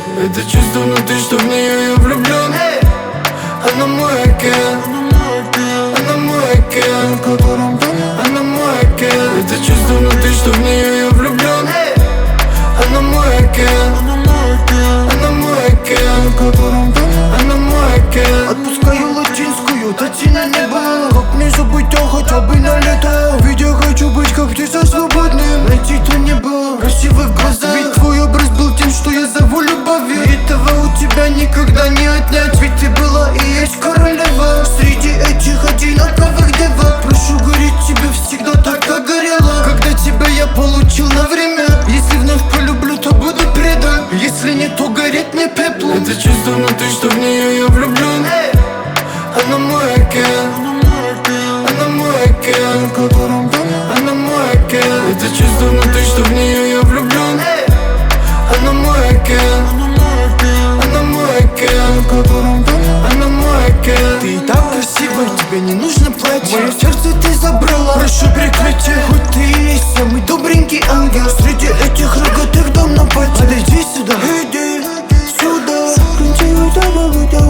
Это чувство внутри, что в нее я влюблен. Она мой океан, она мой океан, в котором тону. Она мой океан. Это чувство внутри, что в нее я влюблен. Она мой океан, она мой океан, в котором тону. Она мой океан. Отпускаю латинскую, тати на небо. Как мне забыть, а хотя бы на лето? Ведь я хочу быть как птица свободным. Найти то небо, красивые глаза. Ведь твой образ был тем, что я зову любовью. И этого у тебя никогда не отнять. Ведь ты была и есть королева среди этих одинаковых девок. Прошу гореть тебе всегда так, как горела, когда тебя я получил на время. Если вновь полюблю, то буду предан. Если нет, то гореть мне пеплом. Это чувство внутри, что в нее я влюблен. Она мой океан, она мой океан, в котором тону. Она мой океан. Это чувство внутри, что в нее я влюблен. Она мой океан, она мой океан, в котором тону. Она мой океан. Ты и так красивая, тебе не нужно платье. Мое сердце ты забрала, прошу прикрытия. Хоть ты и есть самый добренький ангел среди этих рогатых дом на пати. Подойди сюда, иди сюда.